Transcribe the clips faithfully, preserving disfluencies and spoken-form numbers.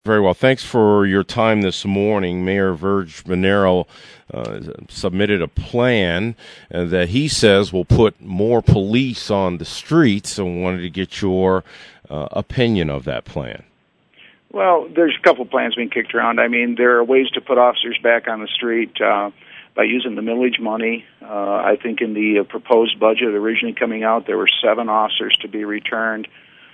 Very well. Thanks for your time this morning. Mayor Virg Manero uh, submitted a plan uh, that he says will put more police on the streets, and wanted to get your uh, opinion of that plan. Well, there's a couple plans being kicked around. I mean, there are ways to put officers back on the street uh, by using the millage money. Uh, I think in the uh, proposed budget originally coming out, there were seven officers to be returned.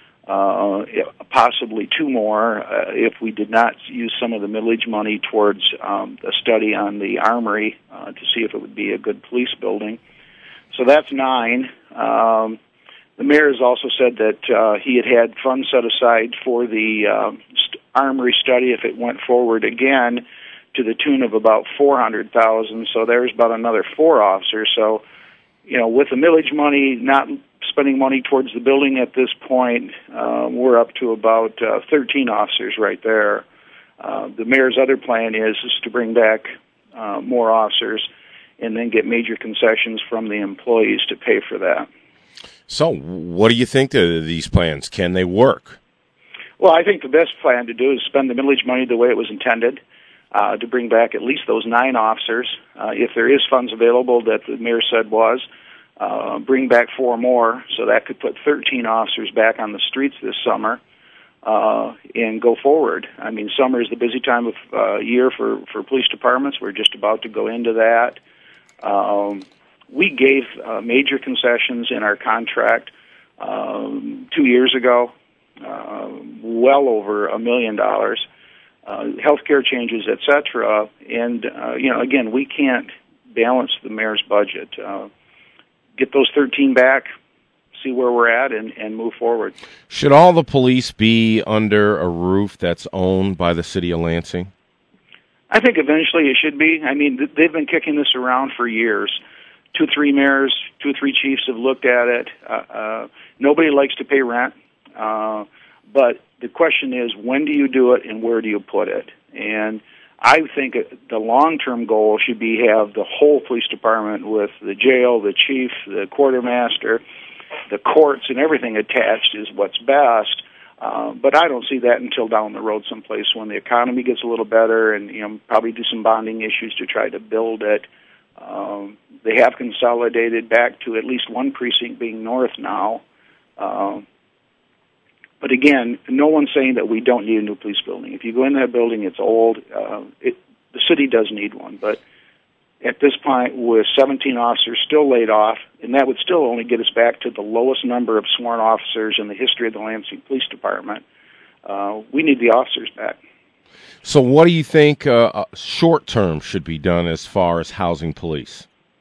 Uh, possibly two more uh, if we did not use some of the millage money towards um, a study on the armory uh, to see if it would be a good police building. So that's nine. Um, the mayor has also said that uh, he had had funds set aside for the uh, st- armory study if it went forward again to the tune of about four hundred thousand dollars. So there's about another four officers. So, you know, with the millage money not spending money towards the building at this point, uh, we're up to about uh, thirteen officers right there. Uh, the mayor's other plan is, is to bring back uh, more officers and then get major concessions from the employees to pay for that. So what do you think of these plans? Can they work? Well, I think the best plan to do is spend the millage money the way it was intended, uh, to bring back at least those nine officers. Uh, if there is funds available that the mayor said was, Uh, bring back four more, so that could put thirteen officers back on the streets this summer, uh, and go forward. I mean, summer is the busy time of uh, year for, for police departments. We're just about to go into that. Um, we gave uh, major concessions in our contract um, two years ago, uh, well over a million dollars, uh, healthcare changes, et cetera. And, uh, you know, again, we can't balance the mayor's budget. Uh, get those thirteen back, see where we're at, and, and move forward. Should all the police be under a roof that's owned by the city of Lansing? I think eventually it should be. I mean, th- they've been kicking this around for years. Two, three mayors, two, three chiefs have looked at it. Uh, uh, nobody likes to pay rent, uh, but the question is, when do you do it and where do you put it? And I think the long-term goal should be have the whole police department with the jail, the chief, the quartermaster, the courts, and everything attached is what's best. Uh, but I don't see that until down the road someplace when the economy gets a little better, and you know probably do some bonding issues to try to build it. Um, they have consolidated back to at least one precinct being north now. Uh, But again, no one's saying that we don't need a new police building. If you go in that building, it's old. Uh, it, the city does need one. But at this point, with seventeen officers still laid off, and that would still only get us back to the lowest number of sworn officers in the history of the Lansing Police Department, uh, we need the officers back. So what do you think uh, short-term should be done as far as housing police?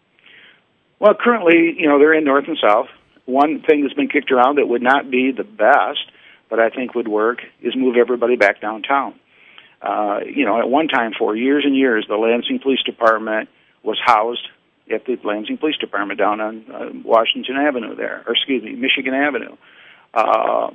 Well, currently, you know, they're in north and south. One thing that's been kicked around that would not be the best, but I think would work, is move everybody back downtown. Uh, you know, at one time, for years and years, the Lansing Police Department was housed at the Lansing Police Department down on uh, Washington Avenue there, or excuse me, Michigan Avenue. Uh,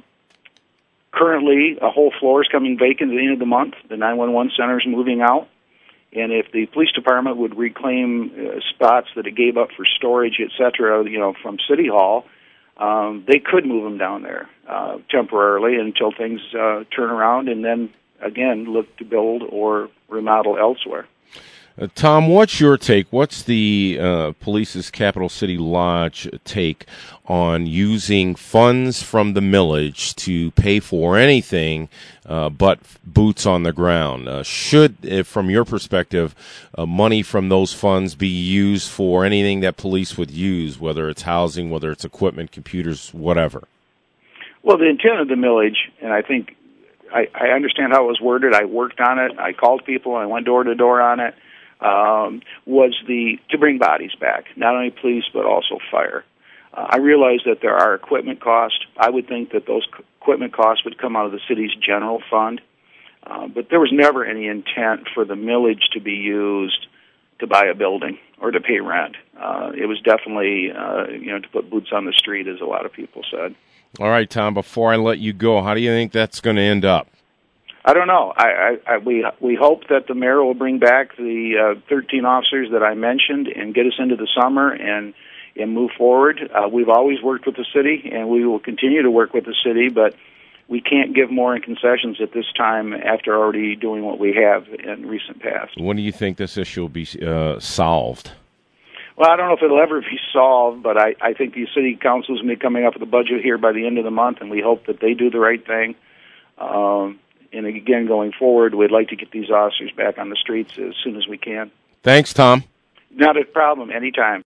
currently, a whole floor is coming vacant at the end of the month. The nine one one center is moving out. And if the police department would reclaim uh, spots that it gave up for storage, et cetera, you know, from City Hall, Um, they could move them down there uh, temporarily until things uh, turn around, and then, again, look to build or remodel elsewhere. Uh, Tom, what's your take? What's the uh, police's Capital City Lodge take on using funds from the millage to pay for anything uh, but boots on the ground? Uh, should, if, from your perspective, uh, money from those funds be used for anything that police would use, whether it's housing, whether it's equipment, computers, whatever? Well, the intent of the millage, and I think I, I understand how it was worded. I worked on it. I called people. I went door to door on it. Um, was the to bring bodies back, not only police but also fire. Uh, I realize that there are equipment costs. I would think that those c- equipment costs would come out of the city's general fund, uh, but there was never any intent for the millage to be used to buy a building or to pay rent. Uh, it was definitely, uh, you know, to put boots on the street, as a lot of people said. All right, Tom, before I let you go, how do you think that's going to end up? I don't know. I, I, I, we we hope that the mayor will bring back the uh, thirteen officers that I mentioned and get us into the summer and and move forward. Uh, we've always worked with the city, and we will continue to work with the city, but we can't give more in concessions at this time after already doing what we have in recent past. When do you think this issue will be uh, solved? Well, I don't know if it'll ever be solved, but I, I think the city council is going to be coming up with a budget here by the end of the month, and we hope that they do the right thing. Um, and again, going forward, we'd like to get these officers back on the streets as soon as we can. Thanks, Tom. Not a problem. Anytime.